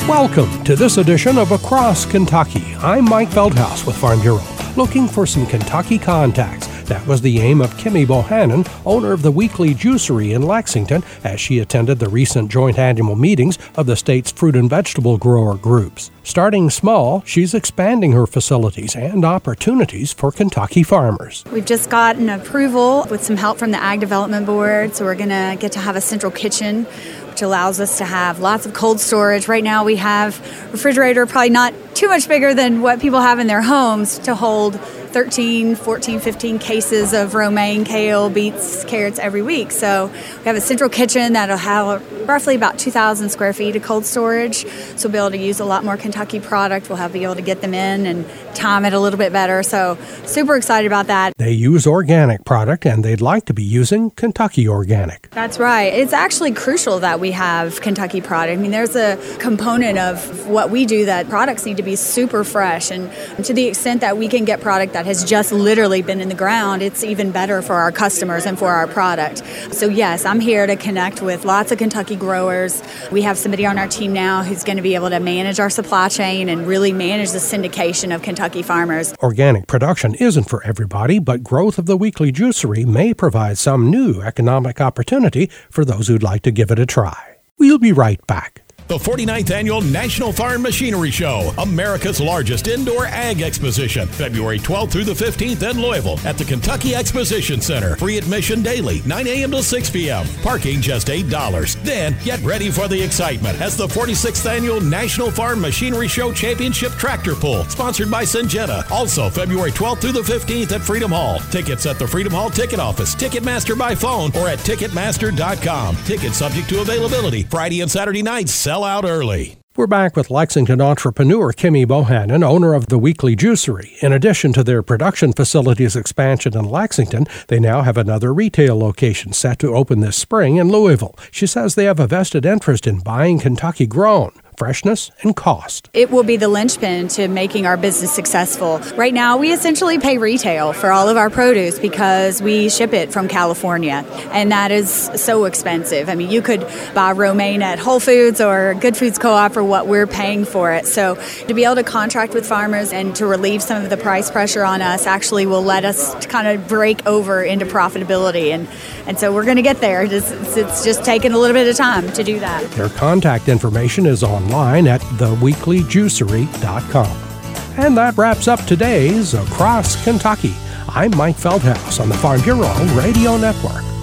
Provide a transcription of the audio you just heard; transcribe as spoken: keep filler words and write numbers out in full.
Welcome to this edition of Across Kentucky. I'm Mike Feldhaus with Farm Bureau, looking for some Kentucky contacts. That was the aim of Kimmy Bohannon, owner of the Weekly Juicery in Lexington, as she attended the recent joint annual meetings of the state's fruit and vegetable grower groups. Starting small, she's expanding her facilities and opportunities for Kentucky farmers. We've just gotten approval with some help from the Ag Development Board, so we're going to get to have a central kitchen, which allows us to have lots of cold storage. Right now we have a refrigerator probably not too much bigger than what people have in their homes to hold thirteen, fourteen, fifteen cases of romaine, kale, beets, carrots every week. So we have a central kitchen that'll have roughly about two thousand square feet of cold storage. So we'll be able to use a lot more Kentucky product. We'll have be able to get them in and time it a little bit better. So super excited about that. They use organic product and they'd like to be using Kentucky organic. That's right. It's actually crucial that we have Kentucky product. I mean, there's a component of what we do that products need to be super fresh. And to the extent that we can get product that has just literally been in the ground, it's even better for our customers and for our product. So yes, I'm here to connect with lots of Kentucky growers. We have somebody on our team now who's going to be able to manage our supply chain and really manage the syndication of Kentucky farmers. Organic production isn't for everybody, but growth of the Weekly Juicery may provide some new economic opportunity for those who'd like to give it a try. We'll be right back. The forty-ninth Annual National Farm Machinery Show, America's largest indoor ag exposition, February twelfth through the fifteenth in Louisville at the Kentucky Exposition Center. Free admission daily, nine a.m. to six p.m. Parking just eight dollars. Then get ready for the excitement as the forty-sixth Annual National Farm Machinery Show Championship Tractor Pull, sponsored by Syngenta. Also February twelfth through the fifteenth at Freedom Hall. Tickets at the Freedom Hall Ticket Office, Ticketmaster by phone, or at Ticketmaster dot com. Tickets subject to availability. Friday and Saturday nights sell out early. We're back with Lexington entrepreneur Kimmy Bohannon, owner of the Weekly Juicery. In addition to their production facilities expansion in Lexington, they now have another retail location set to open this spring in Louisville. She says they have a vested interest in buying Kentucky grown, freshness, and cost. It will be the linchpin to making our business successful. Right now, we essentially pay retail for all of our produce because we ship it from California, and that is so expensive. I mean, you could buy romaine at Whole Foods or Good Foods Co-op for what we're paying for it. So to be able to contract with farmers and to relieve some of the price pressure on us actually will let us kind of break over into profitability. And, and so we're going to get there. It's, it's just taking a little bit of time to do that. Their contact information is on online at the weekly juicery dot com. And that wraps up today's Across Kentucky. I'm Mike Feldhaus on the Farm Bureau Radio Network.